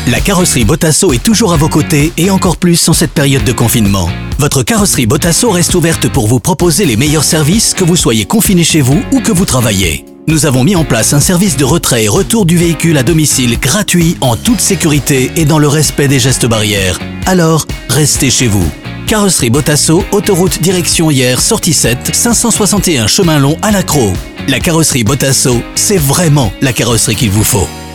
La carrosserie Botasso est toujours à vos côtés et encore plus en cette période de confinement. Votre carrosserie Botasso reste ouverte pour vous proposer les meilleurs services, que vous soyez confiné chez vous ou que vous travaillez. Nous avons mis en place un service de retrait et retour du véhicule à domicile gratuit en toute sécurité et dans le respect des gestes barrières. Alors, restez chez vous. Carrosserie Botasso, autoroute direction Hyères, sortie 7, 561 chemin long à Lacros. La carrosserie Botasso, c'est vraiment la carrosserie qu'il vous faut.